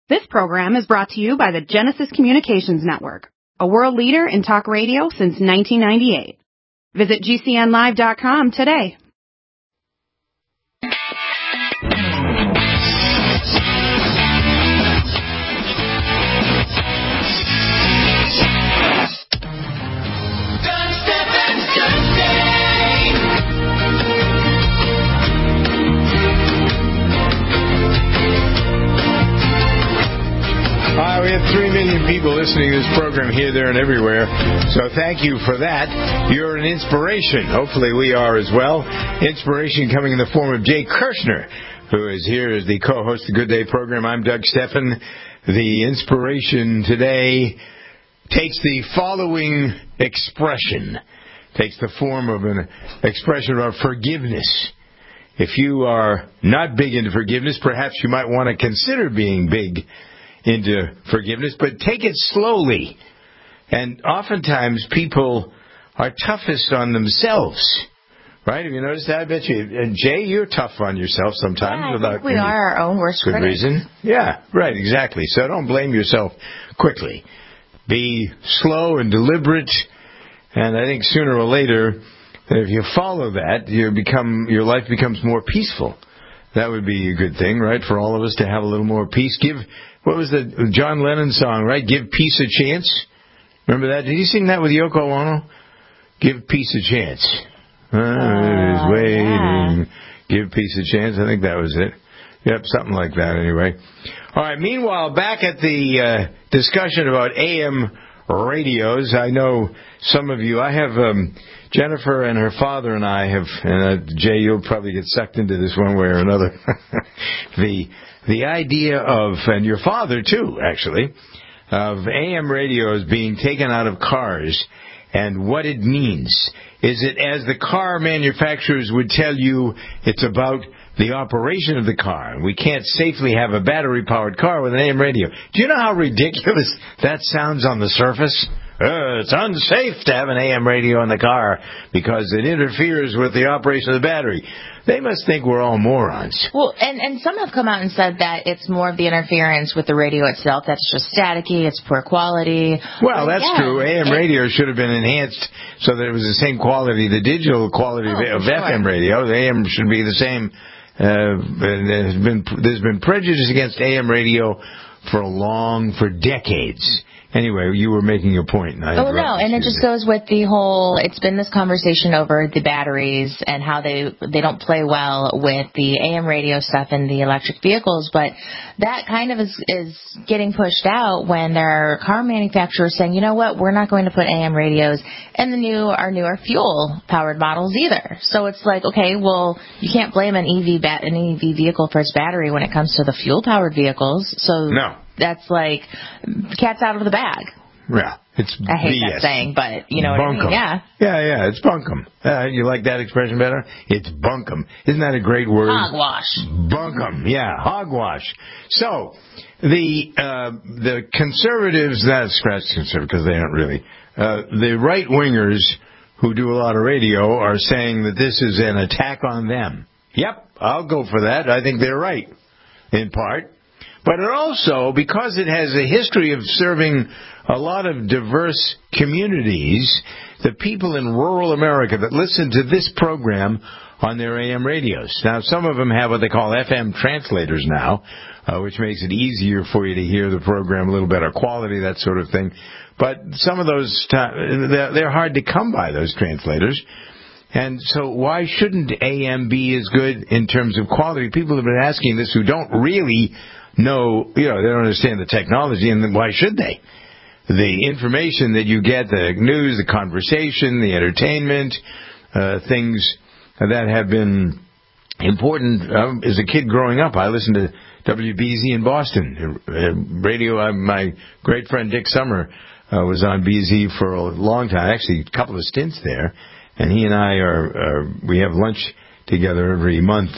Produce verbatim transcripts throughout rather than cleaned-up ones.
This program is brought to you by the Genesis Communications Network, a world leader in talk radio since nineteen ninety-eight. Visit G C N live dot com today. Uh, we have three million people listening to this program here, there, and everywhere. So thank you for that. You're an inspiration. Hopefully we are as well. Inspiration coming in the form of Jay Kirshner, who is here as the co-host of the Good Day program. I'm Doug Steffen. The inspiration today takes the following expression, takes the form of an expression of forgiveness. If you are not big into forgiveness, perhaps you might want to consider being big into forgiveness, but take it slowly. And oftentimes people are toughest on themselves, right? Have you noticed that? I bet you, and Jay, you're tough on yourself sometimes. Yeah, I without think we are our own worst good critics. reason. Yeah, right, exactly. So don't blame yourself quickly. Be slow and deliberate, and I think sooner or later, if you follow that, you become your life becomes more peaceful. That would be a good thing, right, for all of us to have a little more peace. Give, what was the John Lennon song, right? Give peace a chance. Remember that? Did you sing that with Yoko Ono? Give peace a chance. I was uh, waiting. Yeah. Give peace a chance. I think that was it. Yep, something like that anyway. All right, meanwhile, back at the uh, discussion about A M radios, I know some of you, I have um, Jennifer and her father and I have, and uh, Jay, you'll probably get sucked into this one way or another, the the idea of, and your father too, actually, of A M radios being taken out of cars and what it means. Is it, as the car manufacturers would tell you, it's about the operation of the car. We can't safely have a battery-powered car with an A M radio. Do you know how ridiculous that sounds on the surface? Uh, it's unsafe to have an A M radio in the car because it interferes with the operation of the battery. They must think we're all morons. Well, and, and some have come out and said that it's more of the interference with the radio itself. That's just staticky. It's poor quality. Well, but that's yeah, true. A M radio should have been enhanced so that it was the same quality, the digital quality oh, of sure. F M radio. The A M should be the same. Uh, there's been there's been prejudice against A M radio for a long, for decades. Anyway, you were making a point. And I oh, no, and it just goes with the whole, it's been this conversation over the batteries and how they they don't play well with the A M radio stuff and the electric vehicles, but that kind of is, is getting pushed out when there are car manufacturers saying, you know what, we're not going to put A M radios in the new, our newer fuel-powered models either. So it's like, okay, well, you can't blame an E V bat, an E V vehicle for its battery when it comes to the fuel-powered vehicles. So no. That's like cat's out of the bag. Yeah, it's I hate B S. that saying, but you know what bunkum. I mean? Yeah. Yeah, yeah, it's bunkum. Uh, you like that expression better? It's bunkum. Isn't that a great word? Hogwash. Bunkum, yeah, hogwash. So, the uh, the conservatives, that's scratch conservative because they aren't really, uh, the right-wingers who do a lot of radio are saying that this is an attack on them. Yep, I'll go for that. I think they're right, in part. But it also, because it has a history of serving a lot of diverse communities, the people in rural America that listen to this program on their A M radios. Now, some of them have what they call F M translators now, uh, which makes it easier for you to hear the program, a little better quality, that sort of thing. But some of those, they're hard to come by, those translators. And so why shouldn't A M be as good in terms of quality? People have been asking this who don't really know, you know, they don't understand the technology, and then why should they? The information that you get, the news, the conversation, the entertainment, uh, things that have been important. Um, as a kid growing up, I listened to W B Z in Boston. Uh, radio, uh, my great friend Dick Summer uh, was on B Z for a long time, actually a couple of stints there. And he and I are, uh, we have lunch together every month.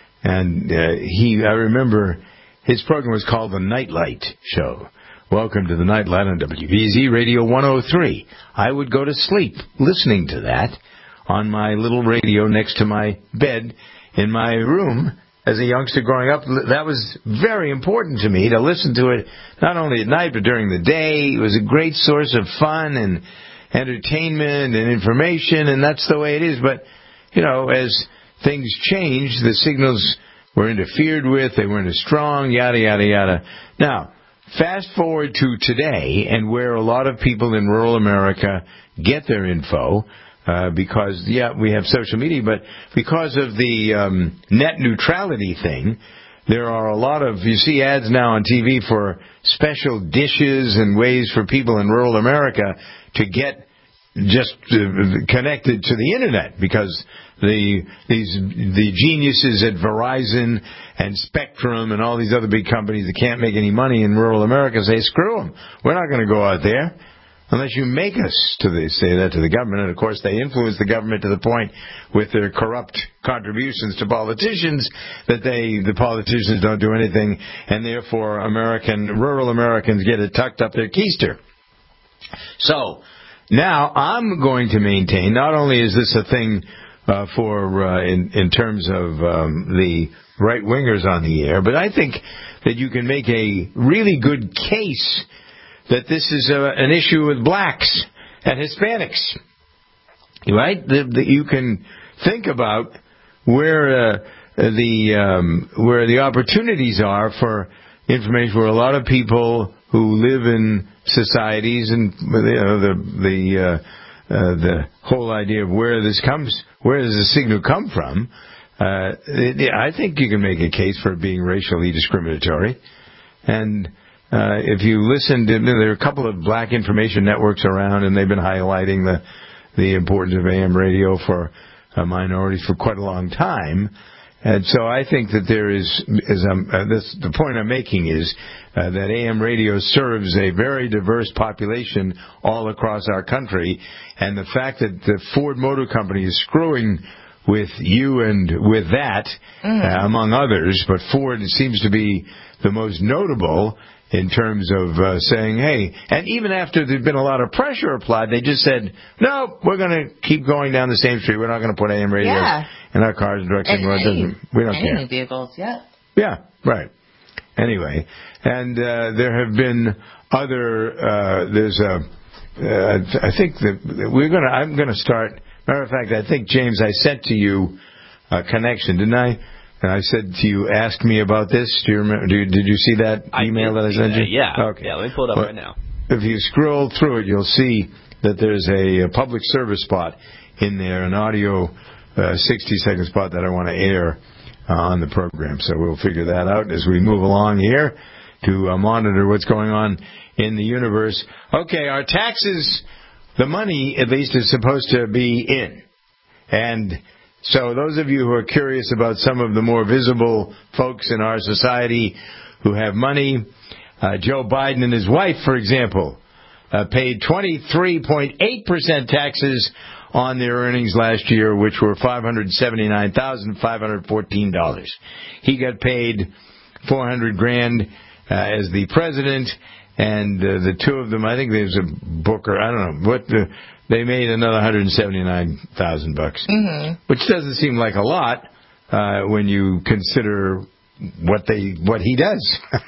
And uh, he, I remember his program was called The Nightlight Show. Welcome to The Nightlight on W B Z Radio one oh three. I would go to sleep listening to that on my little radio next to my bed in my room as a youngster growing up, that was very important to me to listen to it not only at night but during the day. It was a great source of fun and entertainment and information, and that's the way it is. But, you know, as things changed, the signals were interfered with, they weren't as strong, yada, yada, yada. Now, fast forward to today, and where a lot of people in rural America get their info, Uh, because, yeah, we have social media, but because of the um, net neutrality thing, there are a lot of, you see ads now on T V for special dishes and ways for people in rural America to get just uh, connected to the Internet, because the these the geniuses at Verizon and Spectrum and all these other big companies that can't make any money in rural America say, screw them, we're not going to go out there unless you make us to the, say that to the government. And, of course, they influence the government to the point with their corrupt contributions to politicians that they, the politicians don't do anything, and therefore American, rural Americans get it tucked up their keister. So, now I'm going to maintain, not only is this a thing uh, for, uh, in, in terms of um, the right-wingers on the air, but I think that you can make a really good case that this is a, an issue with blacks and Hispanics, right? The, the, you can think about where uh, the um, where the opportunities are for information, where a lot of people who live in societies, and you know, the the uh, uh, the whole idea of where this comes, where does the signal come from? Uh, it, I think you can make a case for it being racially discriminatory, and Uh, if you listen to, there are a couple of black information networks around, and they've been highlighting the the importance of A M radio for uh, minorities for quite a long time. And so I think that there is, is um, uh, this, the point I'm making is uh, that A M radio serves a very diverse population all across our country, and the fact that the Ford Motor Company is screwing with you and with that, mm. uh, among others, but Ford seems to be the most notable in terms of uh, saying, hey, and even after there'd been a lot of pressure applied, they just said, no, we're going to keep going down the same street. We're not going to put A M radios yeah. in our cars and trucks anymore. Any, we don't any care. vehicles, yeah. Yeah, right. Anyway, and uh, there have been other, uh, there's a, uh, I think that we're going to, I'm going to start, matter of fact, I think, James, I sent to you a connection, didn't I? And I said to you, ask me about this. Do you remember? Do, did you see that email I that I sent that, you? Yeah. Okay. Yeah, let me pull it up well, right now. If you scroll through it, you'll see that there's a, a public service spot in there, an audio uh, sixty-second spot that I want to air uh, on the program. So we'll figure that out as we move along here to uh, monitor what's going on in the universe. Okay, our taxes, the money at least is supposed to be in. And so those of you who are curious about some of the more visible folks in our society who have money, uh, Joe Biden and his wife, for example, uh, paid twenty-three point eight percent taxes on their earnings last year, which were five hundred seventy-nine thousand five hundred fourteen dollars. He got paid four hundred grand uh, as the president, and uh, the two of them, I think there's a Booker, I don't know, what the... They made another one hundred seventy-nine thousand bucks, mm-hmm. which doesn't seem like a lot uh, when you consider what they what he does.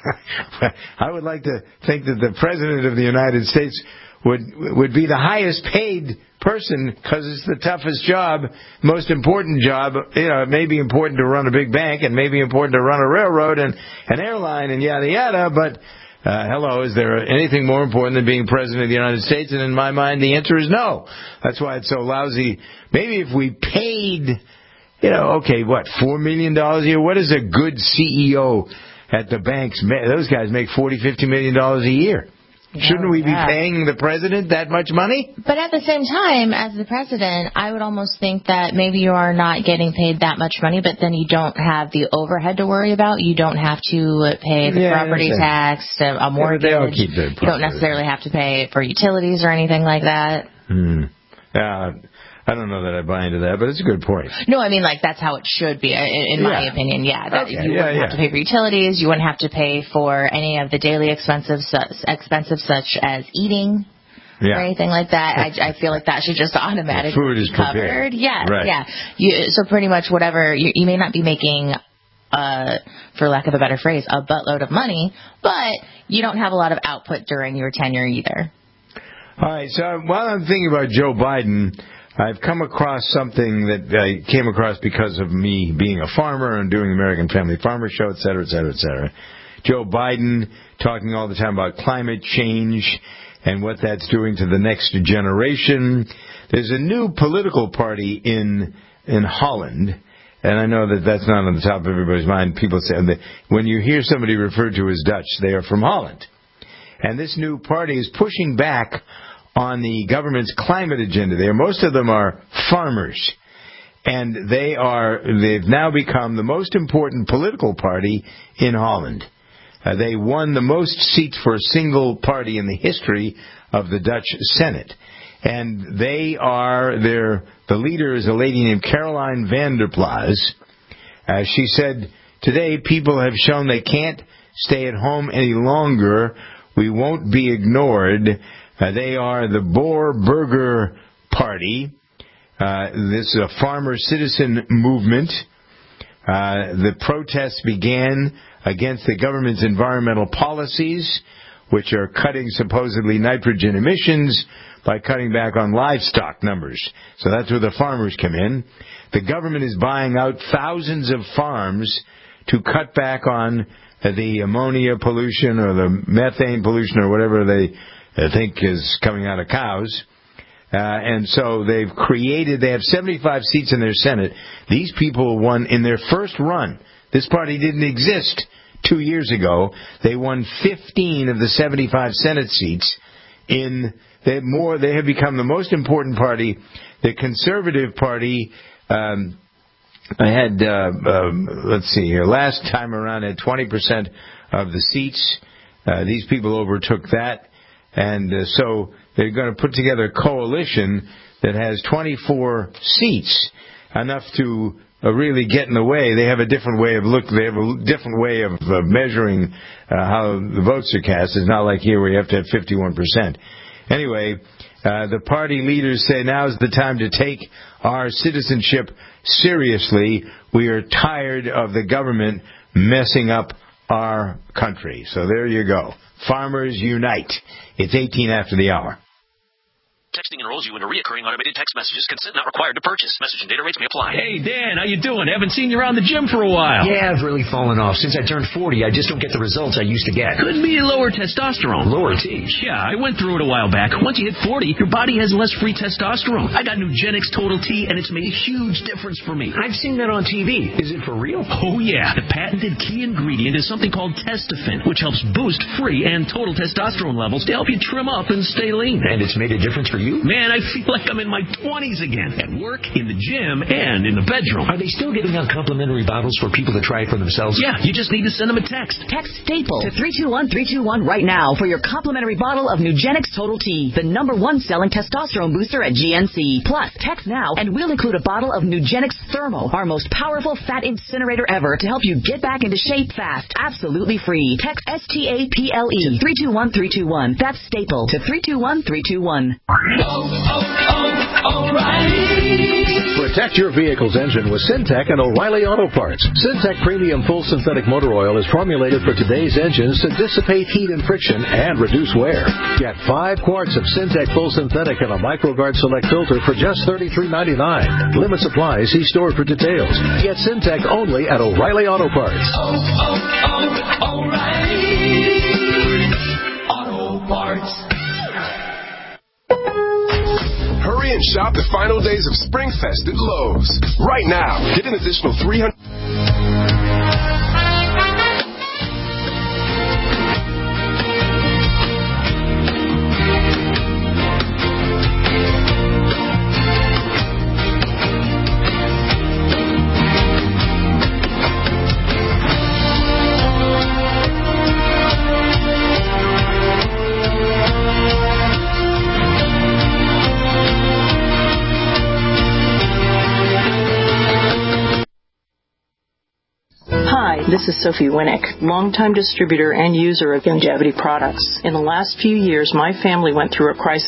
I would like to think that the president of the United States would would be the highest paid person, because it's the toughest job, most important job. You know, it may be important to run a big bank, and may be important to run a railroad and an airline and yada yada, but uh, hello, is there anything more important than being president of the United States? And in my mind, the answer is no. That's why it's so lousy. Maybe if we paid, you know, okay, what, four million dollars a year? What is a good C E O at the banks? Those guys make forty, fifty million dollars a year. Shouldn't we be yeah. paying the president that much money? But at the same time, as the president, I would almost think that maybe you are not getting paid that much money, but then you don't have the overhead to worry about. You don't have to pay the yeah, property tax, a mortgage. Yeah, they all keep their you don't necessarily have to pay for utilities or anything like that. Hmm. Yeah. I don't know that I buy into that, but it's a good point. No, I mean, like, that's how it should be, in, in yeah. my opinion, yeah. That okay. You yeah, wouldn't yeah. have to pay for utilities. You wouldn't have to pay for any of the daily expenses, expenses such as eating yeah. or anything like that. I, I feel like that should just automatically food is be covered. Prepared. Yeah, right. yeah. You, so pretty much whatever, you, you may not be making uh, for lack of a better phrase, a buttload of money, but you don't have a lot of output during your tenure either. All right, so while I'm thinking about Joe Biden, I've come across something that I came across because of me being a farmer and doing the American Family Farmer Show, et cetera, et cetera, et cetera. Joe Biden talking all the time about climate change and what that's doing to the next generation. There's a new political party in in Holland, and I know that that's not on the top of everybody's mind. People say that when you hear somebody referred to as Dutch, they are from Holland. And this new party is pushing back on the government's climate agenda. There, most of them are farmers, and they are they've now become the most important political party in Holland. Uh, they won the most seats for a single party in the history of the Dutch Senate. And they are, their, the leader is a lady named Caroline van der Plas. Uh, she said, today people have shown they can't stay at home any longer. We won't be ignored. Uh, they are the Boer Burger Party. Uh, this is a farmer citizen movement. Uh, the protests began against the government's environmental policies, which are cutting supposedly nitrogen emissions by cutting back on livestock numbers. So that's where the farmers come in. The government is buying out thousands of farms to cut back on the ammonia pollution or the methane pollution or whatever they think is coming out of cows. Uh, and so they've created, they have seventy-five seats in their Senate. These people won in their first run. This party didn't exist two years ago. They won fifteen of the seventy-five Senate seats. In they have more, they have become the most important party. The Conservative Party, um, I had, uh, um, let's see here, last time around had twenty percent of the seats. Uh, these people overtook that. And uh, so they're going to put together a coalition that has twenty-four seats, enough to uh, really get in the way. They have a different way of look. They have a different way of uh, measuring uh, how the votes are cast. It's not like here where you have to have fifty-one percent. Anyway, uh, the party leaders say now's the time to take our citizenship seriously. We are tired of the government messing up our country. So there you go. Farmers unite. It's eighteen after the hour. Texting enrolls you into reoccurring automated text messages. Consent not required to purchase. Message and data rates may apply. Hey, Dan, how you doing? Haven't seen you around the gym for a while. Yeah, I've really fallen off. Since I turned forty, I just don't get the results I used to get. Could be lower testosterone. Lower T? Yeah, I went through it a while back. Once you hit forty, your body has less free testosterone. I got Nugenix Total T, and it's made a huge difference for me. I've seen that on T V. Is it for real? Oh, yeah. The patented key ingredient is something called Testofen, which helps boost free and total testosterone levels to help you trim up and stay lean. And it's made a difference for you? Man, I feel like I'm in my twenties again. At work, in the gym, and in the bedroom. Are they still giving out complimentary bottles for people to try it for themselves? Yeah, you just need to send them a text. Text STAPLE to three two one three two one right now for your complimentary bottle of Nugenix Total T, the number one selling testosterone booster at G N C. Plus, text now and we'll include a bottle of Nugenix Thermo, our most powerful fat incinerator ever, to help you get back into shape fast. Absolutely free. Text S T A P L E to three two one three two one. That's STAPLE to three two one three two one. Oh, oh, oh, O'Reilly. Protect your vehicle's engine with Syntec and O'Reilly Auto Parts. Syntec Premium Full Synthetic Motor Oil is formulated for today's engines to dissipate heat and friction and reduce wear. Get five quarts of Syntec Full Synthetic and a MicroGuard Select filter for just thirty-three ninety-nine. Limit supply. See store for details. Get Syntec only at O'Reilly Auto Parts. Oh, oh, oh, O'Reilly Auto Parts. Hurry and shop the final days of Springfest at Lowe's. Right now, get an additional three hundred dollars. This is Sophie Winnick, longtime distributor and user of Longevity products. In the last few years, my family went through a crisis.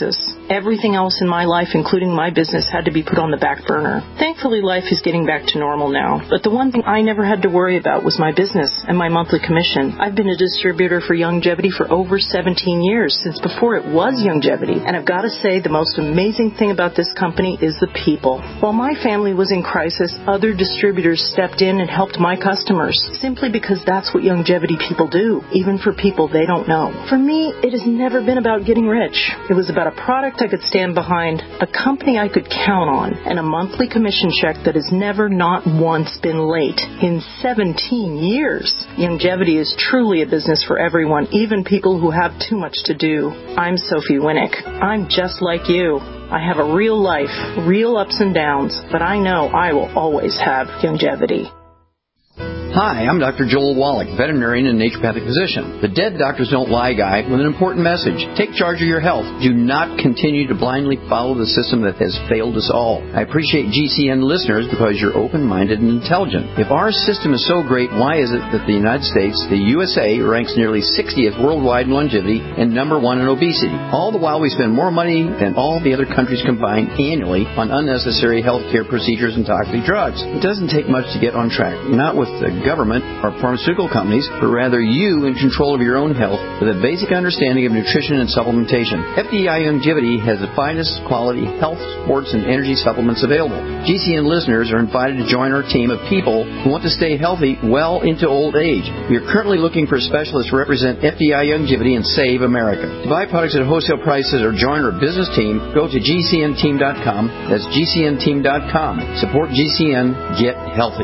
everything else in my life, including my business, had to be put on the back burner. Thankfully, life is getting back to normal now. But the one thing I never had to worry about was my business and my monthly commission. I've been a distributor for Youngevity for over seventeen years, since before it was Youngevity. And I've got to say, the most amazing thing about this company is the people. While my family was in crisis, other distributors stepped in and helped my customers, simply because that's what Youngevity people do, even for people they don't know. For me, it has never been about getting rich. It was about a product I could stand behind, a company I could count on, and a monthly commission check that has never not once been late in seventeen years. Youngevity is truly a business for everyone, even people who have too much to do. I'm Sophie Winnick. I'm just like you. I have a real life, real ups and downs, but I know I will always have Youngevity. Hi, I'm Doctor Joel Wallach, veterinarian and naturopathic physician. The Dead Doctors Don't Lie guy with an important message. Take charge of your health. Do not continue to blindly follow the system that has failed us all. I appreciate G C N listeners because you're open-minded and intelligent. If our system is so great, why is it that the United States, the U S A, ranks nearly sixtieth worldwide in longevity and number one in obesity? All the while we spend more money than all the other countries combined annually on unnecessary health care procedures and toxic drugs. It doesn't take much to get on track. Not with the government or pharmaceutical companies, but rather you in control of your own health with a basic understanding of nutrition and supplementation. F D I Youngevity has the finest quality health, sports, and energy supplements available. G C N listeners are invited to join our team of people who want to stay healthy well into old age. We are currently looking for specialists to represent F D I Youngevity and Save America. To buy products at wholesale prices or join our business team, go to G C N team dot com. That's G C N team dot com. Support G C N. Get healthy.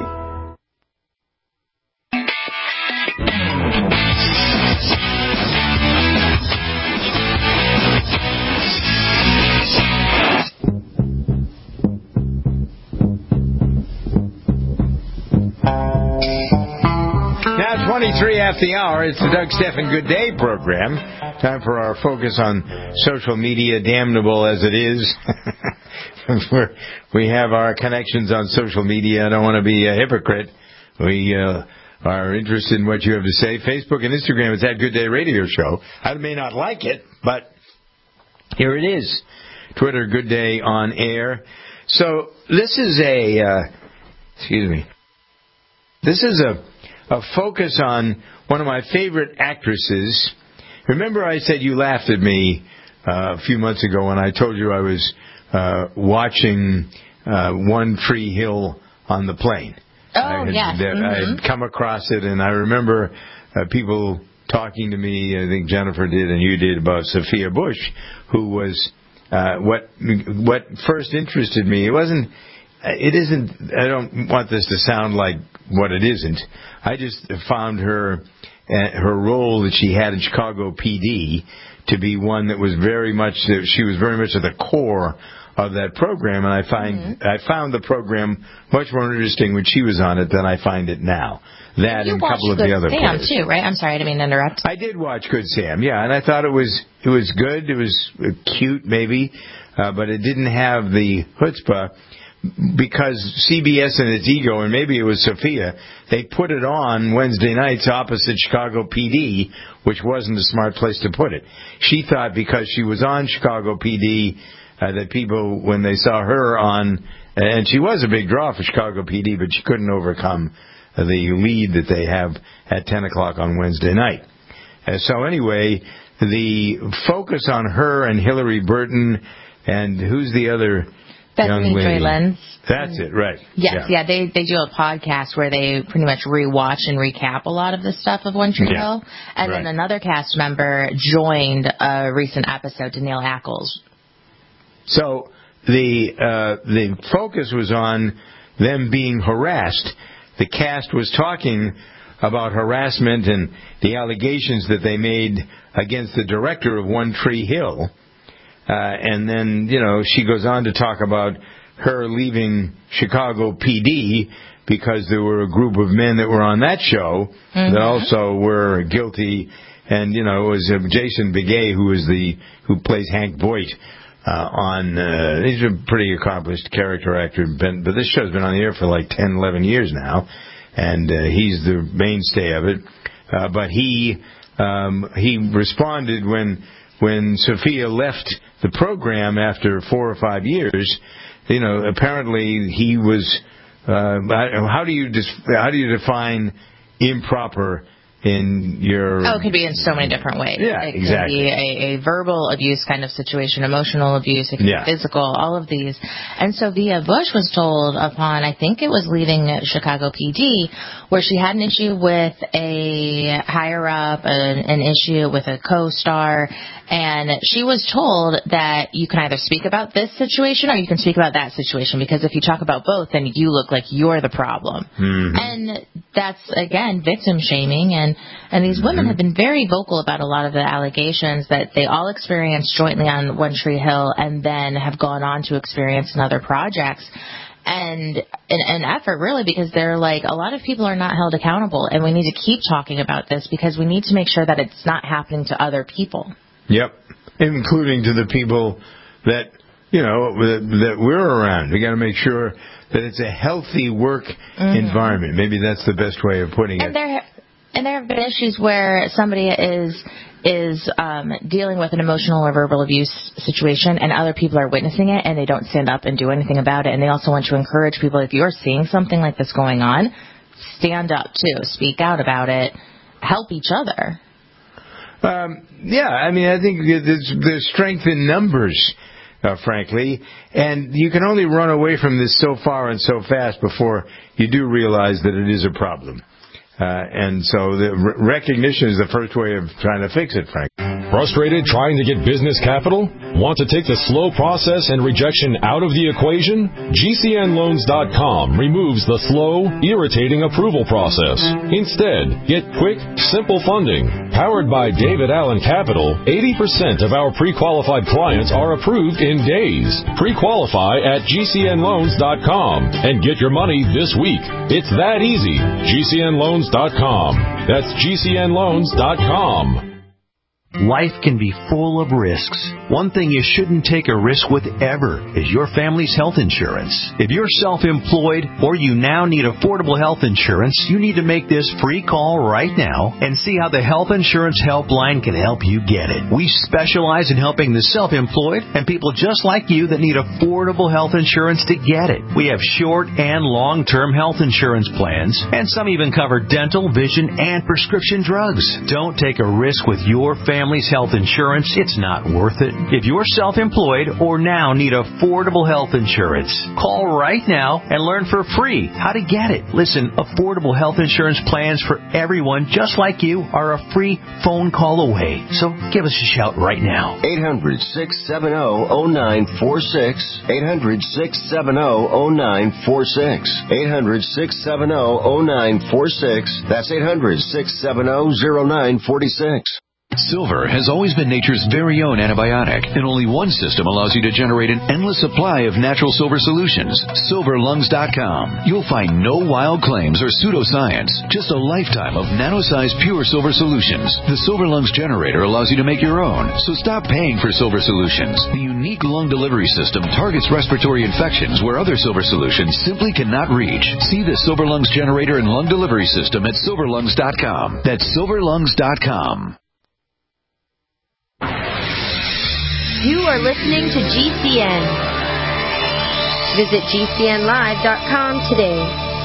twenty-three after the hour. It's the Doug Stephan Good Day program. Time for our focus on social media, damnable as it is. We're, we have our connections on social media. I don't want to be a hypocrite. We uh, are interested in what you have to say. Facebook and Instagram, it's that Good Day Radio Show. I may not like it, but here it is. Twitter, Good Day on Air. So this is a, uh, excuse me, this is a a focus on one of my favorite actresses. Remember I said you laughed at me uh, a few months ago when I told you I was uh, watching uh, One Tree Hill on the plane. Oh, I had, yes. Mm-hmm. I had come across it, and I remember uh, people talking to me, I think Jennifer did and you did, about Sophia Bush, who was uh, what what first interested me. It wasn't It isn't, I don't want this to sound like what it isn't. I just found her, uh, her role that she had in Chicago P D to be one that was very much, she was very much at the core of that program, and I find, mm-hmm. I found the program much more interesting when she was on it than I find it now. That you and a couple of Good the other Sam players. too, right? I'm sorry, I didn't mean to interrupt. I did watch Good Sam, yeah, and I thought it was, it was good, it was cute maybe, uh, but it didn't have the chutzpah. Because C B S and its ego, and maybe it was Sophia, they put it on Wednesday nights opposite Chicago P D, which wasn't a smart place to put it. She thought because she was on Chicago P D uh, that people, when they saw her on, and she was a big draw for Chicago P D, but she couldn't overcome the lead that they have at ten o'clock on Wednesday night. Uh, so anyway, the focus on her and Hillary Burton, and who's the other... Bethany Joy Lenz. That's it, right. Yes, yeah. yeah, they they do a podcast where they pretty much rewatch and recap a lot of the stuff of One Tree Hill. Yeah. And right. then another cast member joined a recent episode, Danielle Ackles. So the uh, the focus was on them being harassed. The cast was talking about harassment and the allegations that they made against the director of One Tree Hill. Uh, and then, you know, she goes on to talk about her leaving Chicago P D because there were a group of men that were on that show mm-hmm. that also were guilty. And, you know, it was uh, Jason Begay, who was the, who plays Hank Voight, uh, on, uh, he's a pretty accomplished character actor, but, but this show's been on the air for like ten, eleven years now. And, uh, he's the mainstay of it. Uh, but he, um, he responded when, when Sophia left the program after four or five years, you know, apparently he was. Uh, how do you dis- how do you define improper in your? Oh, it could be in so many different ways. Yeah, it exactly. It could be a, a verbal abuse kind of situation, emotional abuse, it could yeah. be physical, all of these. And Sophia Bush was told upon, I think it was leaving Chicago P D, where she had an issue with a higher up, an, an issue with a co-star, and she was told that you can either speak about this situation or you can speak about that situation, because if you talk about both, then you look like you're the problem. Mm-hmm. And that's, again, victim shaming, and, and these women mm-hmm. have been very vocal about a lot of the allegations that they all experienced jointly on One Tree Hill and then have gone on to experience in other projects. And an, an effort, really, because they're like, a lot of people are not held accountable, and we need to keep talking about this because we need to make sure that it's not happening to other people. Yep, including to the people that, you know, that, that we're around. We got to make sure that it's a healthy work mm-hmm. environment. Maybe that's the best way of putting and it. There, and there have been issues where somebody is is um, dealing with an emotional or verbal abuse situation, and other people are witnessing it, and they don't stand up and do anything about it. And they also want to encourage people, if you're seeing something like this going on, stand up too, speak out about it, help each other. Um, yeah, I mean, I think there's, there's strength in numbers, uh, frankly, and you can only run away from this so far and so fast before you do realize that it is a problem. Uh, and so the re- recognition is the first way of trying to fix it, Frank. Frustrated trying to get business capital? Want to take the slow process and rejection out of the equation? G C N loans dot com removes the slow, irritating approval process. Instead, get quick, simple funding. Powered by David Allen Capital, eighty percent of our pre-qualified clients are approved in days. Pre-qualify at G C N loans dot com and get your money this week. It's that easy. G C N loans dot com. That's G C N loans dot com. Life can be full of risks. One thing you shouldn't take a risk with ever is your family's health insurance. If you're self-employed or you now need affordable health insurance, you need to make this free call right now and see how the Health Insurance Helpline can help you get it. We specialize in helping the self-employed and people just like you that need affordable health insurance to get it. We have short and long-term health insurance plans, and some even cover dental, vision, and prescription drugs. Don't take a risk with your family. Family's health insurance, it's not worth it. If you're self-employed or now need affordable health insurance, call right now and learn for free how to get it. Listen, affordable health insurance plans for everyone just like you are a free phone call away. So give us a shout right now. eight hundred, six seven zero, zero nine four six. eight hundred, six seven zero, zero nine four six. eight hundred, six seven zero, zero nine four six. That's eight hundred, six seven zero, zero nine four six. Silver has always been nature's very own antibiotic, and only one system allows you to generate an endless supply of natural silver solutions. Silver Lungs dot com. You'll find no wild claims or pseudoscience, just a lifetime of nano-sized pure silver solutions. The Silver Lungs generator allows you to make your own, so stop paying for silver solutions. The unique lung delivery system targets respiratory infections where other silver solutions simply cannot reach. See the Silver Lungs generator and lung delivery system at Silver Lungs dot com. That's Silver Lungs dot com. You are listening to G C N. Visit G C N live dot com today.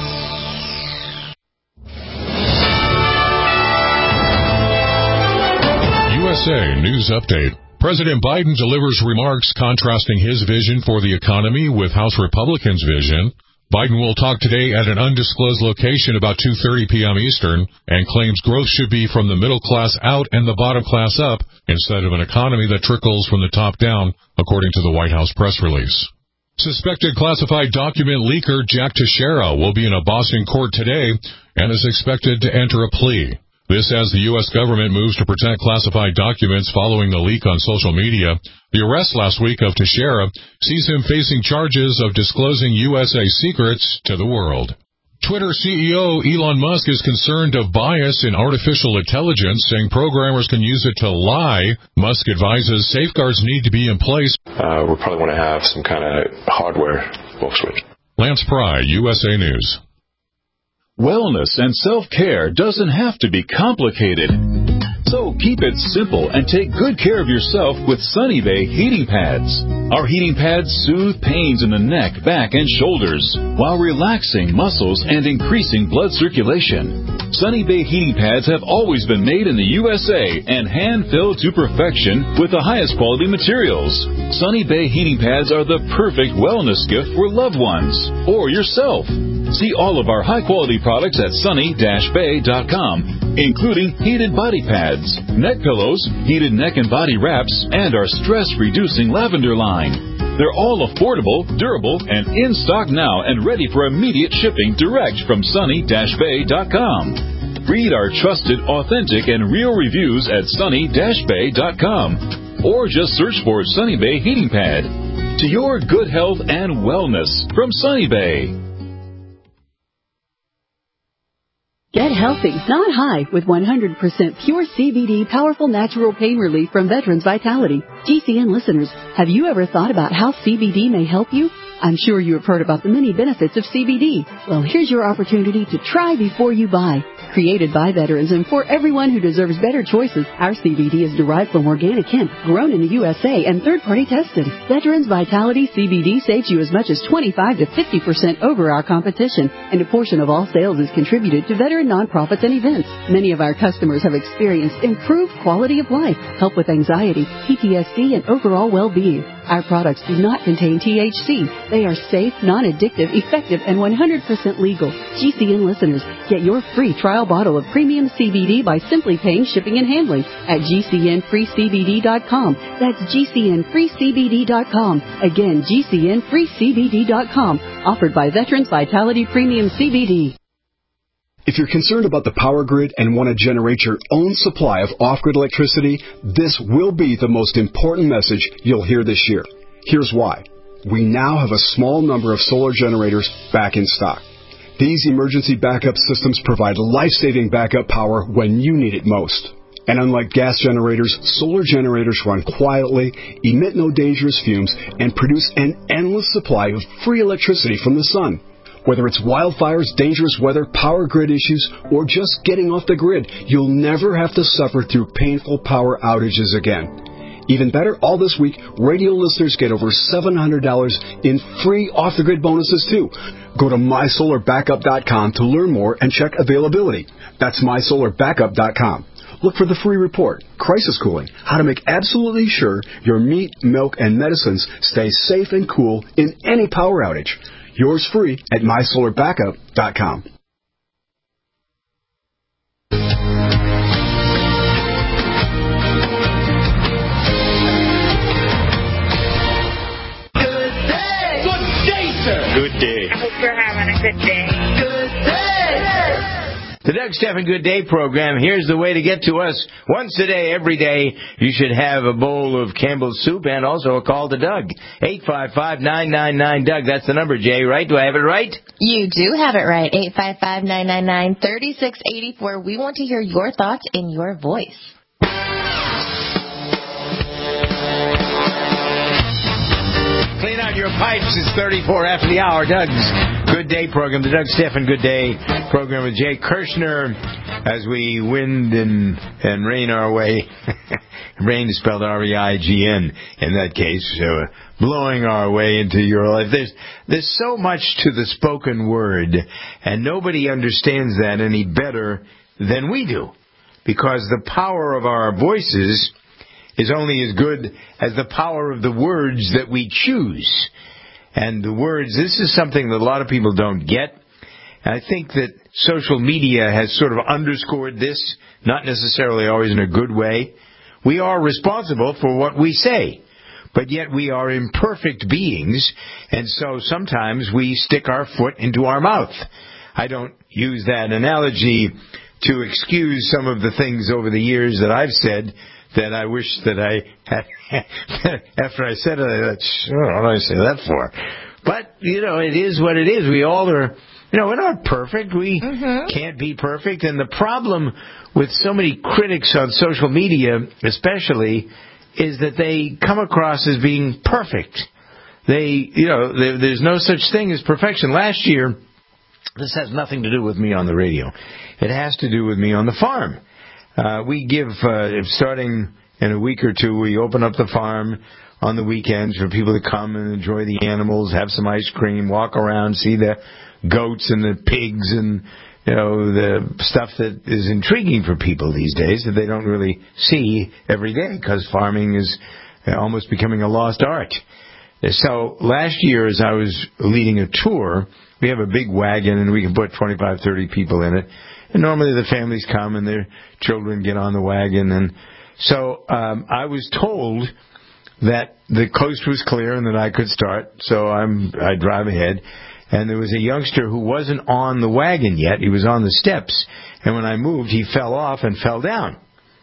U S A News Update. President Biden delivers remarks contrasting his vision for the economy with House Republicans' vision. Biden will talk today at an undisclosed location about two thirty p.m. Eastern and claims growth should be from the middle class out and the bottom class up instead of an economy that trickles from the top down, according to the White House press release. Suspected classified document leaker Jack Teixeira will be in a Boston court today and is expected to enter a plea. This as the U S government moves to protect classified documents following the leak on social media. The arrest last week of Teixeira sees him facing charges of disclosing U S A secrets to the world. Twitter C E O Elon Musk is concerned of bias in artificial intelligence, saying programmers can use it to lie. Musk advises safeguards need to be in place. Uh, we probably want to have some kind of hardware off switch. Lance Pry, U S A News. Wellness and self-care doesn't have to be complicated. So keep it simple and take good care of yourself with Sunny Bay heating pads. Our heating pads soothe pains in the neck, back, and shoulders while relaxing muscles and increasing blood circulation. Sunny Bay heating pads have always been made in the U S A and hand-filled to perfection with the highest quality materials. Sunny Bay heating pads are the perfect wellness gift for loved ones or yourself. See all of our high-quality products at sunny dash bay dot com, including heated body pads, neck pillows, heated neck and body wraps, and our stress-reducing lavender line. They're all affordable, durable, and in stock now and ready for immediate shipping direct from sunny dash bay dot com. Read our trusted, authentic, and real reviews at sunny dash bay dot com or just search for Sunny Bay Heating Pad. To your good health and wellness from Sunny Bay. Get healthy, not high, with one hundred percent pure C B D powerful natural pain relief from Veterans Vitality. G C N listeners, have you ever thought about how C B D may help you? I'm sure you have heard about the many benefits of C B D. Well, here's your opportunity to try before you buy. Created by veterans and for everyone who deserves better choices, our C B D is derived from organic hemp, grown in the U S A and third-party tested. Veterans Vitality C B D saves you as much as twenty-five to fifty percent over our competition, and a portion of all sales is contributed to veteran nonprofits and events. Many of our customers have experienced improved quality of life, help with anxiety, P T S D, and overall well-being. Our products do not contain T H C. They are safe, non-addictive, effective, and one hundred percent legal. G C N listeners, get your free trial bottle of premium C B D by simply paying shipping and handling at G C N free C B D dot com. That's G C N free C B D dot com. Again, G C N free C B D dot com. Offered by Veterans Vitality Premium C B D. If you're concerned about the power grid and want to generate your own supply of off-grid electricity, this will be the most important message you'll hear this year. Here's why. We now have a small number of solar generators back in stock. These emergency backup systems provide life-saving backup power when you need it most. And unlike gas generators, solar generators run quietly, emit no dangerous fumes, and produce an endless supply of free electricity from the sun. Whether it's wildfires, dangerous weather, power grid issues, or just getting off the grid, you'll never have to suffer through painful power outages again. Even better, all this week, radio listeners get over seven hundred dollars in free off-the-grid bonuses, too. Go to my solar backup dot com to learn more and check availability. That's my solar backup dot com. Look for the free report, Crisis Cooling, how to make absolutely sure your meat, milk, and medicines stay safe and cool in any power outage. Yours free at my solar backup dot com. Good day. I hope you're having a good day. Good day. The Doug Stephan Good Day program. Here's the way to get to us. Once a day, every day, you should have a bowl of Campbell's soup and also a call to Doug. eight five five, nine nine nine, Doug. That's the number, Jay, right? Do I have it right? You do have it right. eight five five, nine nine nine, three six eight four. We want to hear your thoughts in your voice. Clean out your pipes. It's thirty-four after the hour. Doug's Good Day program, the Doug Stephan Good Day program with Jay Kirshner as we wind and, and rain our way. Rain is spelled R E I G N in that case, so blowing our way into your life. There's, there's so much to the spoken word, and nobody understands that any better than we do, because the power of our voices is only as good as the power of the words that we choose. And the words, this is something that a lot of people don't get. And I think that social media has sort of underscored this, not necessarily always in a good way. We are responsible for what we say, but yet we are imperfect beings, and so sometimes we stick our foot into our mouth. I don't use that analogy to excuse some of the things over the years that I've said that I wish that I had, after I said it, I thought, sure, what do I say that for? But, you know, it is what it is. We all are, you know, we're not perfect. We mm-hmm. can't be perfect. And the problem with so many critics on social media, especially, is that they come across as being perfect. They, you know, there, there's no such thing as perfection. Last year, this has nothing to do with me on the radio. It has to do with me on the farm. Uh, we give, uh, if starting in a week or two, we open up the farm on the weekends for people to come and enjoy the animals, have some ice cream, walk around, see the goats and the pigs and, you know, the stuff that is intriguing for people these days that they don't really see every day because farming is almost becoming a lost art. So last year, as I was leading a tour, we have a big wagon and we can put twenty-five, thirty people in it. And normally the families come and their children get on the wagon. And so um, I was told that the coast was clear and that I could start. So I'm, I drive ahead. And there was a youngster who wasn't on the wagon yet. He was on the steps. And when I moved, he fell off and fell down.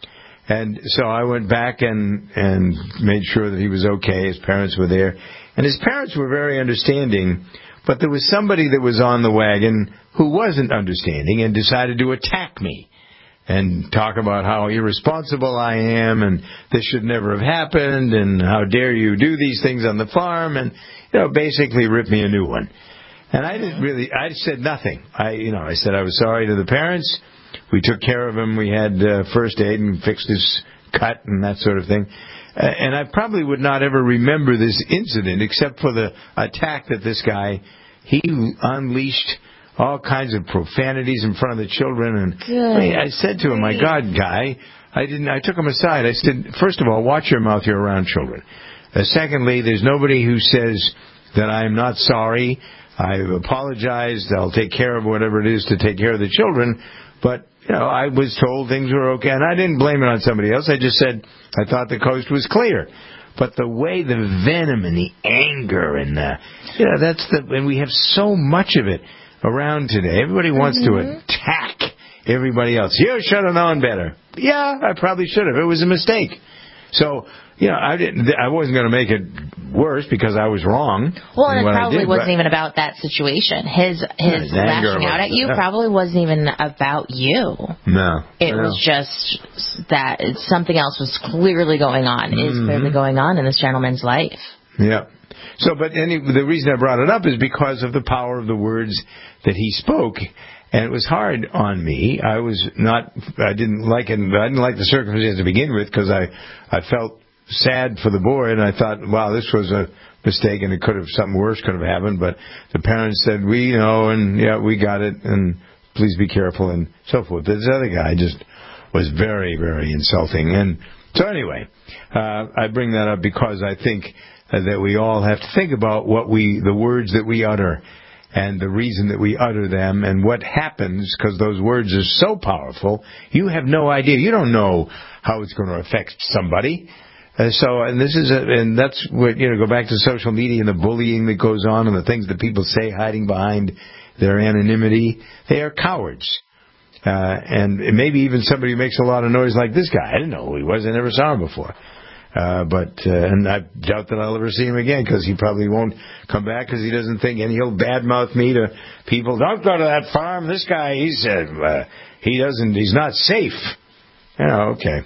And so I went back and, and made sure that he was okay. His parents were there. And his parents were very understanding. But there was somebody that was on the wagon who wasn't understanding and decided to attack me and talk about how irresponsible I am and this should never have happened and how dare you do these things on the farm and, you know, basically rip me a new one. And I didn't really, I said nothing. I, you know, I said I was sorry to the parents. We took care of him. We had uh, first aid and fixed his cut and that sort of thing. Uh, and I probably would not ever remember this incident except for the attack that this guy, he unleashed all kinds of profanities in front of the children. And I, I said to him, my God, guy, I didn't, I took him aside. I said, first of all, watch your mouth. You're around children. Uh, secondly, there's nobody who says that I'm not sorry. I've apologized. I'll take care of whatever it is to take care of the children. But, you know, I was told things were okay. And I didn't blame it on somebody else. I just said I thought the coast was clear. But the way the venom and the anger and the, you know, that's the, and we have so much of it around today. Everybody wants mm-hmm. to attack everybody else. You should have known better. Yeah, I probably should have. It was a mistake. So, you know, I didn't. I wasn't going to make it worse because I was wrong. Well, and it probably did, wasn't even about that situation. His his, his lashing out at you yeah. probably wasn't even about you. No, it no. was just that something else was clearly going on. Mm-hmm. Is clearly going on in this gentleman's life. Yeah. So, but any, the reason I brought it up is because of the power of the words that he spoke. And it was hard on me. I was not, I didn't like it, I didn't like the circumstances to begin with because I, I felt sad for the boy and I thought, wow, this was a mistake and it could have, something worse could have happened. But the parents said, we know and yeah, we got it and please be careful and so forth. This other guy just was very, very insulting. And so anyway, uh, I bring that up because I think uh, that we all have to think about what we, the words that we utter. And the reason that we utter them and what happens, because those words are so powerful, you have no idea. You don't know how it's going to affect somebody. Uh, so, and this is, a, and that's what, you know, go back to social media and the bullying that goes on and the things that people say hiding behind their anonymity. They are cowards. Uh, and maybe even somebody who makes a lot of noise like this guy. I didn't know who he was. I never saw him before. Uh, but, uh, and I doubt that I'll ever see him again because he probably won't come back because he doesn't think, and he'll badmouth me to people. Don't go to that farm. This guy, he's, uh, uh, he doesn't, he's not safe. You know, okay.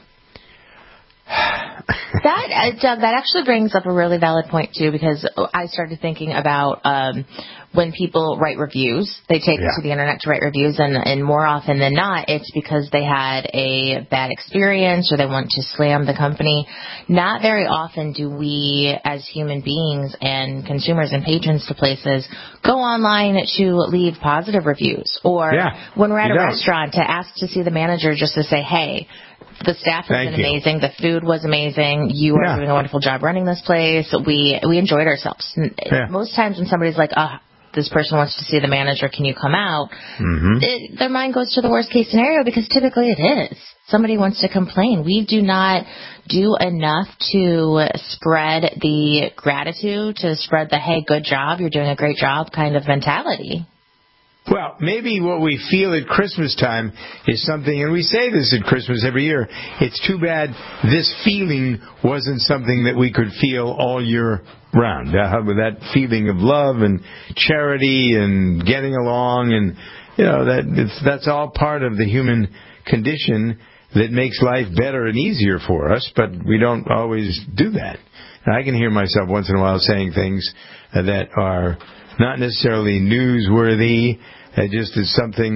That, uh, Doug, that actually brings up a really valid point, too, because I started thinking about um, when people write reviews, they take yeah. to the Internet to write reviews, and, and more often than not, it's because they had a bad experience or they want to slam the company. Not very often do we, as human beings and consumers and patrons to places, go online to leave positive reviews. Or yeah, when we're at a don't. restaurant, to ask to see the manager just to say, hey, the staff has Thank been you. amazing. The food was amazing. You are yeah. doing a wonderful job running this place. We we enjoyed ourselves. Yeah. Most times when somebody's like, ah, oh, this person wants to see the manager, can you come out? Mm-hmm. It, their mind goes to the worst case scenario because typically it is. Somebody wants to complain. We do not do enough to spread the gratitude, to spread the, hey, good job, you're doing a great job kind of mentality. Well, maybe what we feel at Christmas time is something, and we say this at Christmas every year, it's too bad this feeling wasn't something that we could feel all year round. Uh, with that feeling of love and charity and getting along, and, you know, that it's, that's all part of the human condition that makes life better and easier for us, but we don't always do that. And I can hear myself once in a while saying things uh, that are not necessarily newsworthy. It just is something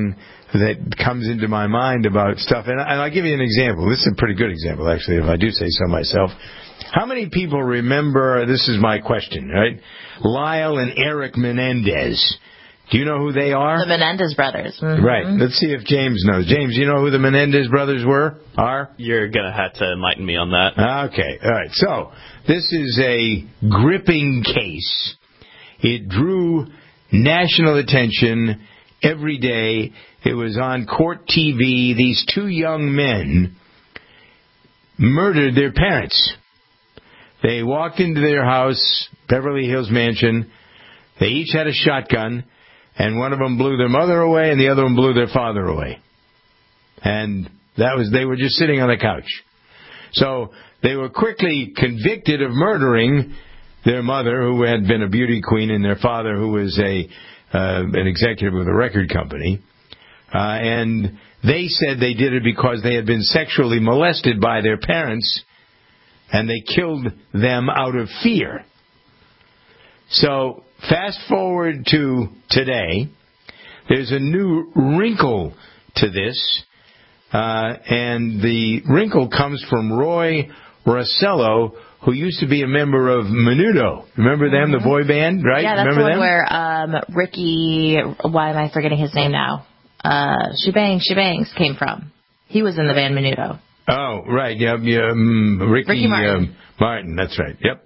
that comes into my mind about stuff. And, I, and I'll give you an example. This is a pretty good example, actually, if I do say so myself. How many people remember, this is my question, right? Lyle and Eric Menendez. Do you know who they are? The Menendez brothers. Mm-hmm. Right. Let's see if James knows. James, do you know who the Menendez brothers were? Are? You're going to have to enlighten me on that. Okay. All right. So, this is a gripping case. It drew national attention every day. It was on Court T V. These two young men murdered their parents. They walked into their house, Beverly Hills mansion. They each had a shotgun, and one of them blew their mother away, and the other one blew their father away. And that was, they were just sitting on the couch. So they were quickly convicted of murdering their mother, who had been a beauty queen, and their father, who was a uh, an executive of a record company. Uh, and they said they did it because they had been sexually molested by their parents, and they killed them out of fear. So, fast forward to today, there's a new wrinkle to this, uh, and the wrinkle comes from Roy Rossello, who used to be a member of Menudo. Remember them, the boy band, right? Yeah, that's Remember the one them? where um, Ricky, why am I forgetting his name now? Uh, Shebang, Shebangs came from. He was in the band Menudo. Oh, right, yeah, yeah um, Ricky, Ricky Martin. Um, Martin, that's right, yep.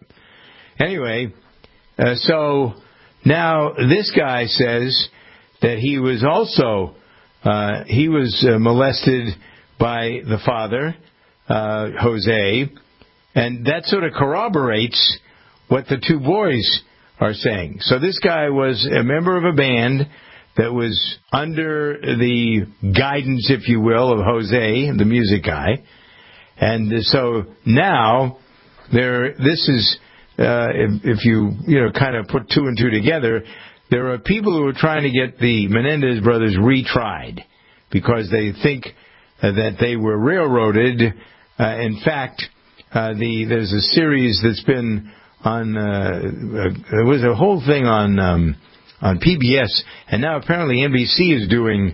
Anyway, uh, so now this guy says that he was also, uh, he was uh, molested by the father, uh, Jose, and that sort of corroborates what the two boys are saying. So this guy was a member of a band that was under the guidance, if you will, of Jose, the music guy. And so now, there, this is, uh, if, if you, you know, kind of put two and two together, there are people who are trying to get the Menendez brothers retried because they think uh, that they were railroaded. Uh, in fact, uh, the there's a series that's been on, uh, uh, there was a whole thing on, um, on P B S, and now apparently N B C is doing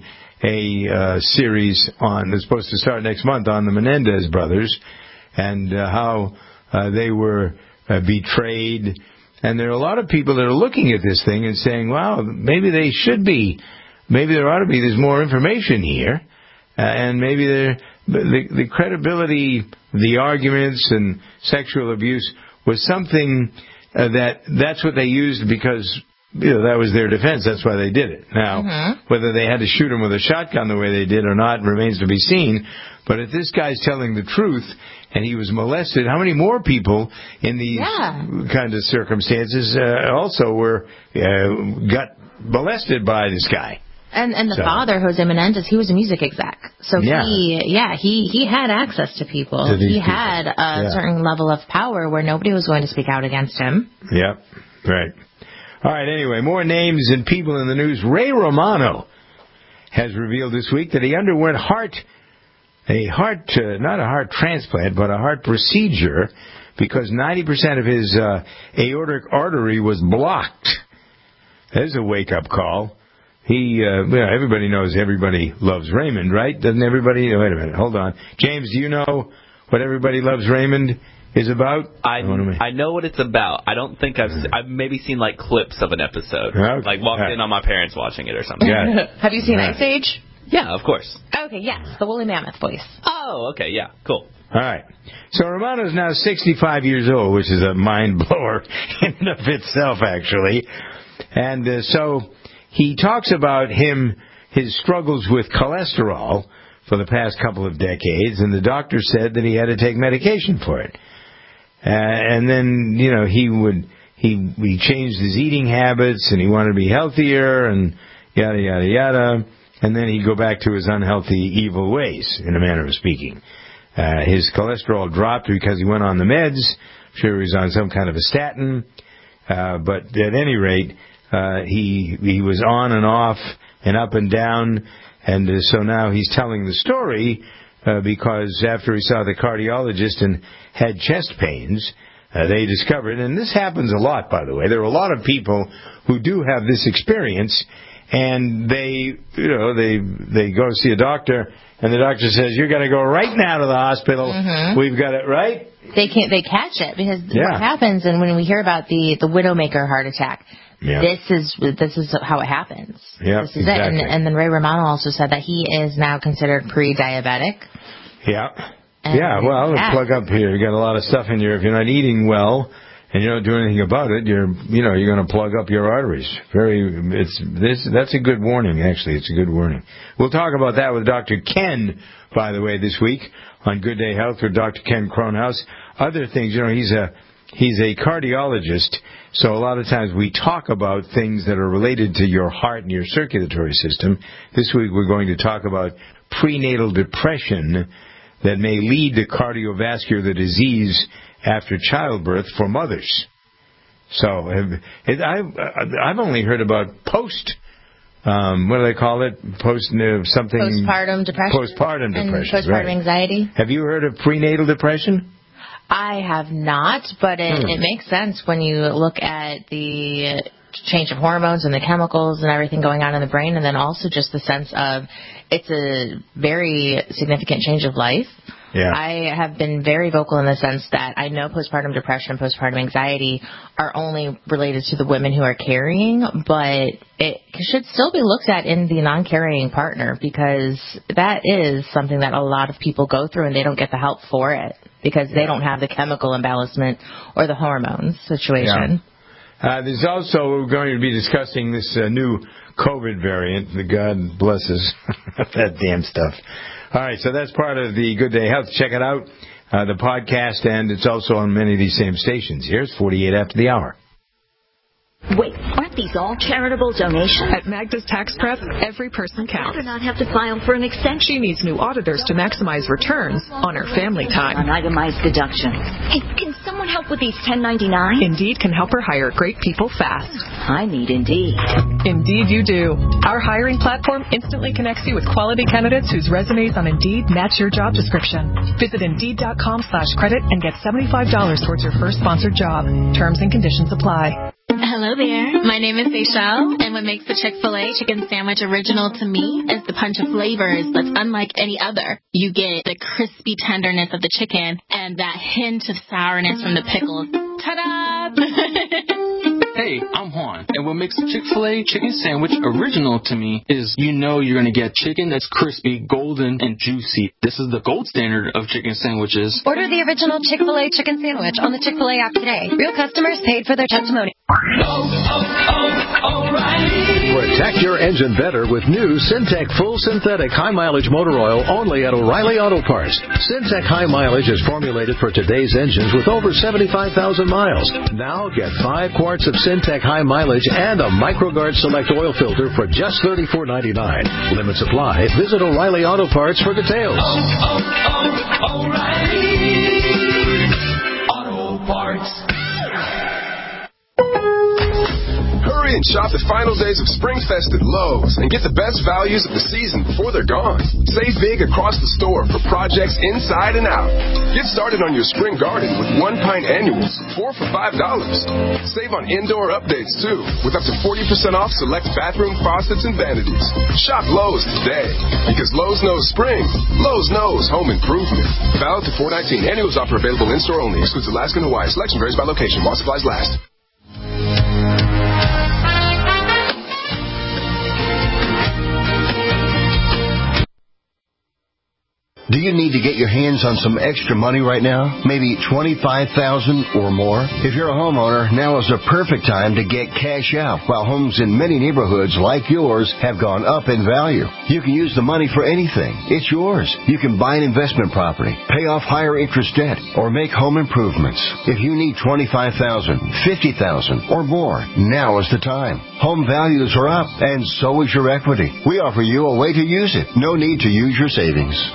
a uh, series on, that's supposed to start next month, on the Menendez brothers, and uh, how uh, they were uh, betrayed. And there are a lot of people that are looking at this thing and saying, wow, maybe they should be, maybe there ought to be, there's more information here, uh, and maybe there, the, the credibility, the arguments and sexual abuse was something uh, that, that's what they used because, you know, that was their defense. That's why they did it. Now, mm-hmm. whether they had to shoot him with a shotgun the way they did or not remains to be seen. But if this guy's telling the truth and he was molested, how many more people in these yeah. kind of circumstances uh, also were uh, got molested by this guy? And and the so. father, Jose Menendez, he was a music exec. So yeah. he, yeah, he, he had access to people. To he people. had a yeah. certain level of power where nobody was going to speak out against him. Yep, right. All right, anyway, more names and people in the news. Ray Romano has revealed this week that he underwent heart, a heart, uh, not a heart transplant, but a heart procedure because ninety percent of his uh, aortic artery was blocked. There's a wake-up call. He, uh, well, everybody knows Everybody Loves Raymond, right? Doesn't everybody? Wait a minute, hold on. James, do you know what Everybody Loves Raymond is about? I I know what it's about. I don't think I've I've maybe seen like clips of an episode. Okay. Like walked right. in on my parents watching it or something. Yeah. Have you seen right. Ice Age? Yeah, of course. Okay, yes, the woolly mammoth voice. Oh, okay, yeah, cool. All right. So Romano's now sixty-five years old, which is a mind blower in and of itself, actually. And uh, so he talks about him, his struggles with cholesterol for the past couple of decades, and the doctor said that he had to take medication for it. Uh, and then, you know, he would, he, he changed his eating habits, and he wanted to be healthier, and yada, yada, yada. And then he'd go back to his unhealthy, evil ways, in a manner of speaking. Uh, his cholesterol dropped because he went on the meds. I'm sure he was on some kind of a statin. Uh, but at any rate, uh, he, he was on and off and up and down. And uh, so now he's telling the story, uh, because after he saw the cardiologist and had chest pains, uh, they discovered, and this happens a lot, by the way. There are a lot of people who do have this experience, and they, you know, they they go see a doctor, and the doctor says, "You're going to go right now to the hospital. Mhm. We've got it right." They can't. They catch it because Yeah. what happens, and when we hear about the the widowmaker heart attack, Yeah. this is this is how it happens. Yeah, This is exactly. it. And, and then Ray Romano also said that he is now considered pre-diabetic. Yeah. And yeah, well, yeah. plug up here. You got a lot of stuff in here. If you're not eating well and you don't do anything about it, you're, you know, you're going to plug up your arteries. Very, it's this. That's a good warning. Actually, it's a good warning. We'll talk about that with Doctor Ken, by the way, this week on Good Day Health with Doctor Ken Kronhaus. Other things, you know, he's a he's a cardiologist, so a lot of times we talk about things that are related to your heart and your circulatory system. This week we're going to talk about prenatal depression that may lead to cardiovascular disease after childbirth for mothers. So it, I've, I've only heard about post, um, what do they call it? Post uh, something. Postpartum depression. Postpartum and depression. postpartum right. anxiety. Have you heard of prenatal depression? I have not, but it, Hmm. it makes sense when you look at the change of hormones and the chemicals and everything going on in the brain, and then also just the sense of it's a very significant change of life. Yeah. I have been very vocal in the sense that I know postpartum depression and postpartum anxiety are only related to the women who are carrying, but it should still be looked at in the non-carrying partner because that is something that a lot of people go through and they don't get the help for it because they don't have the chemical imbalancement or the hormones situation. Yeah. Uh, there's also, we're going to be discussing this uh, new COVID variant. The God blesses that damn stuff. All right, so that's part of the Good Day Health. Check it out, uh, the podcast, and it's also on many of these same stations. Here's forty-eight after the hour. Wait, aren't these all charitable donations? At Magda's Tax Prep, every person counts. I do not have to file for an extension. She needs new auditors to maximize returns on her family time. On itemized deduction. Hey, can someone help with these ten ninety-nine? Indeed can help her hire great people fast. I need Indeed. Indeed you do. Our hiring platform instantly connects you with quality candidates whose resumes on Indeed match your job description. Visit Indeed.com slash credit and get seventy-five dollars towards your first sponsored job. Terms and conditions apply. Hello there. My name is Seychelle, and what makes the Chick-fil-A chicken sandwich original to me is the punch of flavors that's unlike any other. You get the crispy tenderness of the chicken and that hint of sourness from the pickles. Ta-da! Hey, I'm Juan, and what makes the Chick-fil-A chicken sandwich original to me is you know you're going to get chicken that's crispy, golden, and juicy. This is the gold standard of chicken sandwiches. Order the original Chick-fil-A chicken sandwich on the Chick-fil-A app today. Real customers paid for their testimony. Protect your engine better with new Syntec Full Synthetic High Mileage Motor Oil only at O'Reilly Auto Parts. Syntec High Mileage is formulated for today's engines with over seventy-five thousand miles. Now get five quarts of Syntec High Mileage and a MicroGuard Select oil filter for just thirty-four ninety-nine. Limits apply. Visit O'Reilly Auto Parts for details. O'Reilly Auto Parts. Hurry and shop the final days of Springfest at Lowe's and get the best values of the season before they're gone. Save big across the store for projects inside and out. Get started on your spring garden with one pint annuals, four for five dollars. Save on indoor updates too, with up to forty percent off select bathroom faucets and vanities. Shop Lowe's today, because Lowe's knows spring. Lowe's knows home improvement. Valid to four nineteen. Annuals offer available in store only. Excludes Alaska and Hawaii. Selection varies by location. While supplies last. Do you need to get your hands on some extra money right now? Maybe twenty-five thousand dollars or more? If you're a homeowner, now is the perfect time to get cash out while homes in many neighborhoods like yours have gone up in value. You can use the money for anything. It's yours. You can buy an investment property, pay off higher interest debt, or make home improvements. If you need twenty-five thousand dollars, fifty thousand dollars, or more, now is the time. Home values are up, and so is your equity. We offer you a way to use it. No need to use your savings. Call New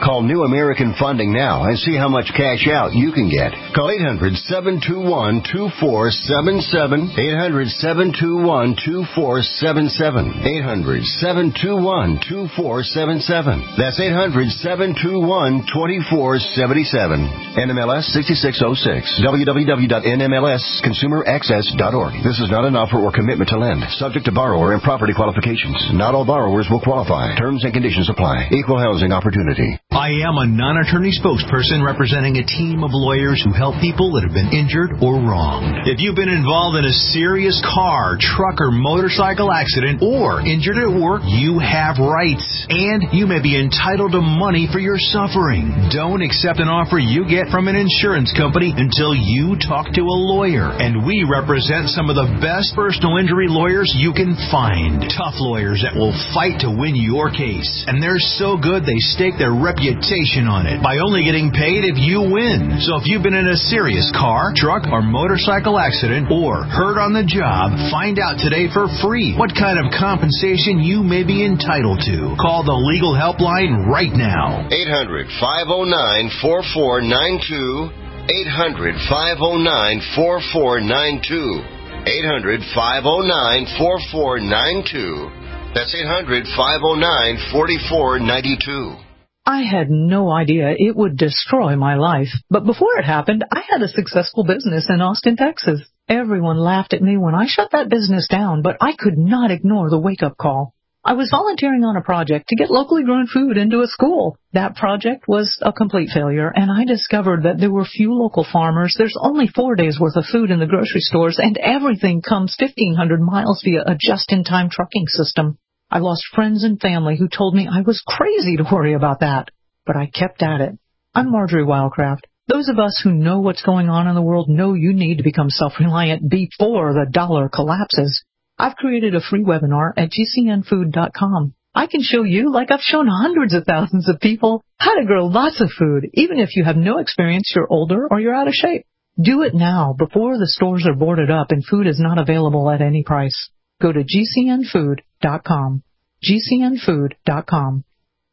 New American Funding now and see how much cash out you can get. Call eight hundred, seven two one, two four seven seven, eight hundred, seven two one, two four seven seven, eight hundred, seven two one, two four seven seven. That's eight hundred, seven two one, two four seven seven. N M L S sixty-six oh six. w w w dot n m l s consumer access dot org. This is not an offer or commitment to lend. Subject to borrower and property qualifications. Not all borrowers will qualify. Terms and conditions apply. Equal housing opportunity. I am a non-attorney spokesperson representing a team of lawyers who help people that have been injured or wronged. If you've been involved in a serious car, truck, or motorcycle accident or injured at work, you have rights. And you may be entitled to money for your suffering. Don't accept an offer you get from an insurance company until you talk to a lawyer. And we represent some of the best personal injury lawyers you can find. Tough lawyers that will fight to win your case. And they're so good they stake their reputation on it by only getting paid if you win. So if you've been in a serious car, truck, or motorcycle accident or hurt on the job, find out today for free what kind of compensation you may be entitled to. Call the Legal Helpline right now. eight hundred, five oh nine, four four nine two. eight hundred, five oh nine, four four nine two. eight hundred, five oh nine, four four nine two. That's eight hundred, five oh nine, four four nine two. I had no idea it would destroy my life. But before it happened, I had a successful business in Austin, Texas. Everyone laughed at me when I shut that business down, but I could not ignore the wake-up call. I was volunteering on a project to get locally grown food into a school. That project was a complete failure, and I discovered that there were few local farmers. There's only four days' worth of food in the grocery stores, and everything comes fifteen hundred miles via a just-in-time trucking system. I lost friends and family who told me I was crazy to worry about that, but I kept at it. I'm Marjorie Wildcraft. Those of us who know what's going on in the world know you need to become self-reliant before the dollar collapses. I've created a free webinar at g c n food dot com. I can show you, like I've shown hundreds of thousands of people, how to grow lots of food, even if you have no experience, you're older, or you're out of shape. Do it now, before the stores are boarded up and food is not available at any price. Go to g c n food dot com. g c n food dot com.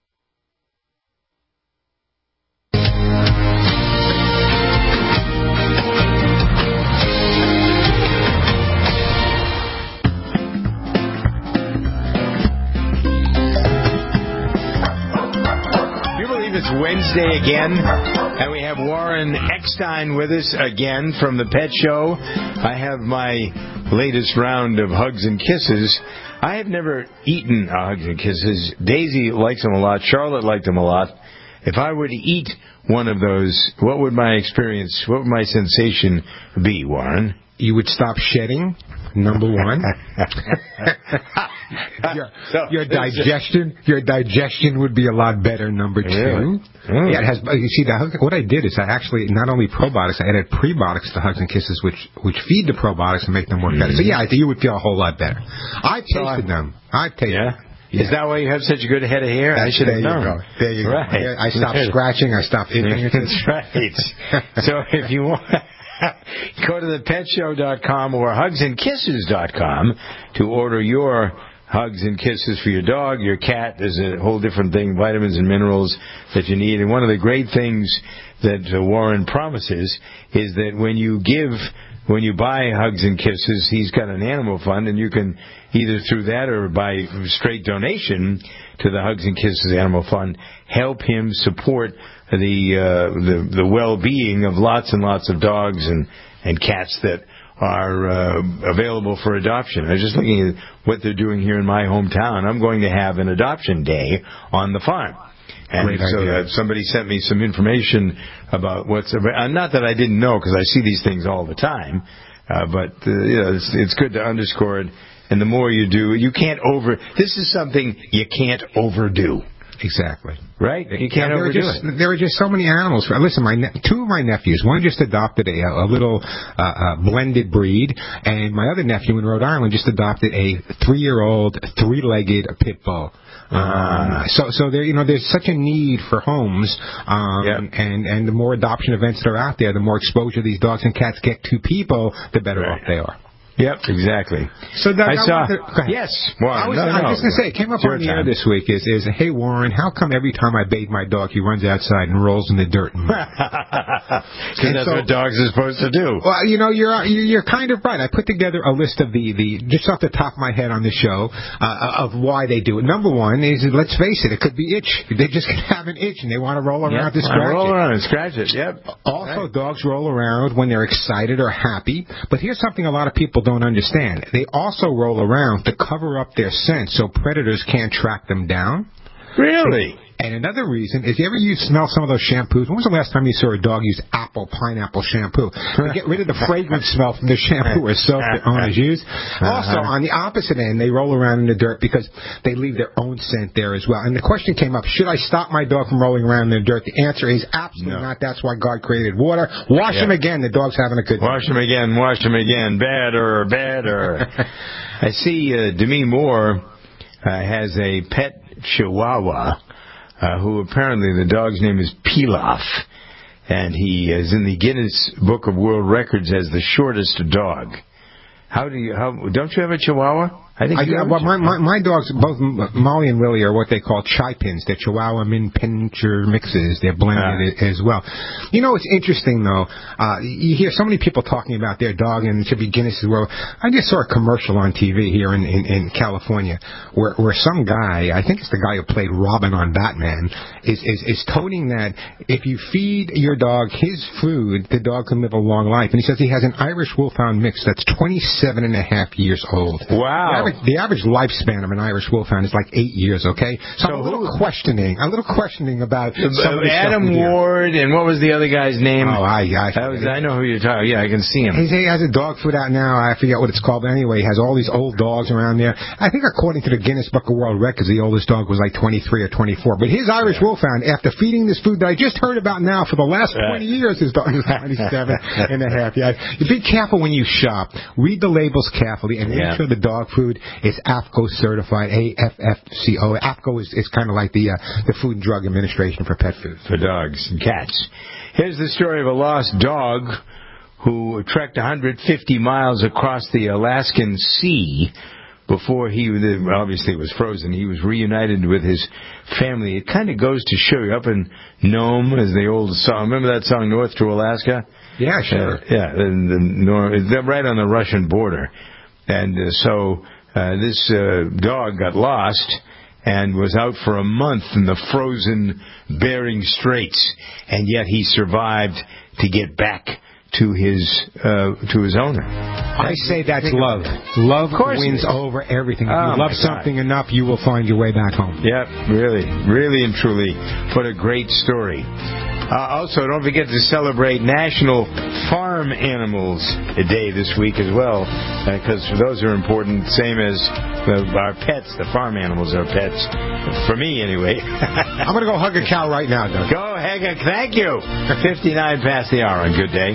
It's Wednesday again, and we have Warren Eckstein with us again from the Pet Show. I have my latest round of Hugs and Kisses. I have never eaten a Hugs and Kisses. Daisy likes them a lot. Charlotte liked them a lot. If I were to eat one of those, what would my experience, what would my sensation be, Warren? You would stop shedding, number one. your, so, your digestion, your digestion would be a lot better. Number two, really? mm. yeah, it has. You see, the, what I did is I actually not only probiotics, I added prebiotics to Hugs and Kisses, which which feed the probiotics and make them work better. So yeah, I think you would feel a whole lot better. I've tasted so them. I've tasted. Yeah. them. Yeah. Is that why you have such a good head of hair? That's, I should have there known. You go. There you right. go. I stopped scratching. I stopped itching. That's right. So if you want, go to the pet show dot com or hugs and kisses dot com to order your Hugs and Kisses for your dog, your cat. There's a whole different thing, vitamins and minerals that you need. And one of the great things that uh, Warren promises is that when you give, when you buy Hugs and Kisses, he's got an animal fund, and you can either through that or by straight donation to the Hugs and Kisses Animal Fund help him support the uh, the, the well-being of lots and lots of dogs and, and cats that are uh, available for adoption. I was just looking at what they're doing here in my hometown. I'm going to have an adoption day on the farm. And Great so idea. uh, somebody sent me some information about what's... Uh, not that I didn't know, because I see these things all the time, uh, but uh, you know, it's, it's good to underscore it. And the more you do, you can't over... This is something you can't overdo. Exactly. Right? You can't yeah, there overdo are just, it. There are just so many animals. Listen, my ne- two of my nephews, one just adopted a, a little uh, uh, blended breed, and my other nephew in Rhode Island just adopted a three-year-old, three-legged pit bull. Um, uh, so, so there, you know, there's such a need for homes, um, yep. and and the more adoption events that are out there, the more exposure these dogs and cats get to people, the better right. off they are. Yep, exactly. So Doug, I, I saw. wanted to, go ahead. Yes, Warren. I was, no, I no. was just going to say, it came up It's on the your air time. this week. Is is hey Warren, how come every time I bathe my dog, he runs outside and rolls in the dirt? Because that's so, what dogs are supposed to do. Well, you know, you're you're kind of right. I put together a list of the, the just off the top of my head on the show uh, of why they do it. Number one is, let's face it, it could be itch. They just have an itch and they want to roll around yep. to scratch roll it. around and scratch it. Yep. Also, right. dogs roll around when they're excited or happy. But here's something a lot of people don't understand. They also roll around to cover up their scent so predators can't track them down. Really? And another reason is, you ever you smell some of those shampoos? When was the last time you saw a dog use apple pineapple shampoo? To get rid of the fragrance smell from the shampoo or soap that owners use. Also, on the opposite end, they roll around in the dirt because they leave their own scent there as well. And the question came up, should I stop my dog from rolling around in the dirt? The answer is absolutely no. not. That's why God created water. Wash yeah. him again. The dog's having a good Wash day. him again. Wash him again. Better, better. I see uh, Demi Moore uh, has a pet Chihuahua. Uh, who apparently the dog's name is Pilaf, and he is in the Guinness Book of World Records as the shortest dog. How do you? How don't you have a Chihuahua? I think I, you have well, a my, my my dogs, both Molly and Willie, are what they call chai pins. They're Chihuahua Min Pincher mixes. They're blended uh. as well. You know, it's interesting though. Uh, you hear so many people talking about their dog, and it should be Guinness World. I just saw a commercial on T V here in in, in California where where some guy, I think it's the guy who played Robin on Batman, is is is toting that if you feed your dog his food, the dog can live a long life. And he says he has an Irish Wolfhound mix that's twenty-seven and a half years old. Wow. The average lifespan of an Irish Wolfhound is like eight years, okay? So, so I'm a little who, questioning, a little questioning about uh, some of the Adam Ward, and what was the other guy's name? Oh, I, I, that was, I know who you're talking. Yeah, I can see him. He has a dog food out now. I forget what it's called, but anyway, he has all these old dogs around there. I think according to the Guinness Book of World Records, the oldest dog was like twenty-three or twenty-four. But his Irish yeah. Wolfhound, after feeding this food that I just heard about now for the last right. twenty years, his dog is twenty-seven and a half. Yeah, you be careful when you shop. Read the labels carefully and make yeah. sure the dog food is A F C O certified, A F F C O. A F C O is, is kind of like the uh, the Food and Drug Administration for pet food. For dogs and cats. Here's the story of a lost dog who trekked one hundred fifty miles across the Alaskan Sea before he, obviously it was frozen, he was reunited with his family. It kind of goes to show you, up in Nome, as the old song, remember that song, North to Alaska? Yeah, sure. Uh, yeah, the, the, they're right on the Russian border. And uh, so... Uh, this uh, dog got lost and was out for a month in the frozen Bering Straits, and yet he survived to get back to his uh, to his owner. I say that's love. Love wins over everything. If oh you love something God. enough, you will find your way back home. Yep, really, really and truly. What a great story. Uh, also, don't forget to celebrate National Farm Animals Day this week as well, because uh, those are important, same as uh, our pets. The farm animals are pets. For me, anyway. I'm going to go hug a cow right now, Doug. Go hug a... Thank you. fifty-nine past the hour on Good Day.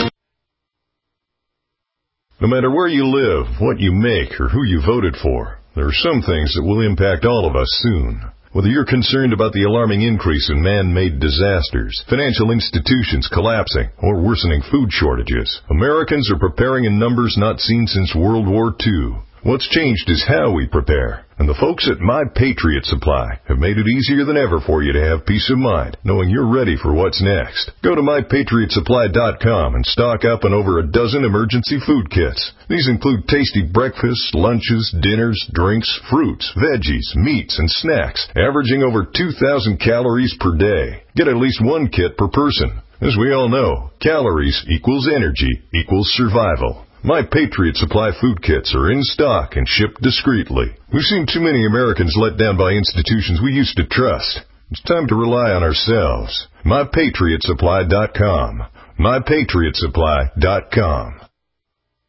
No matter where you live, what you make, or who you voted for, there are some things that will impact all of us soon. Whether you're concerned about the alarming increase in man-made disasters, financial institutions collapsing, or worsening food shortages, Americans are preparing in numbers not seen since World War Two. What's changed is how we prepare. And the folks at My Patriot Supply have made it easier than ever for you to have peace of mind, knowing you're ready for what's next. Go to my patriot supply dot com and stock up on over a dozen emergency food kits. These include tasty breakfasts, lunches, dinners, drinks, fruits, veggies, meats, and snacks, averaging over two thousand calories per day. Get at least one kit per person. As we all know, calories equals energy equals survival. My Patriot Supply food kits are in stock and shipped discreetly. We've seen too many Americans let down by institutions we used to trust. It's time to rely on ourselves. my patriot supply dot com. my patriot supply dot com.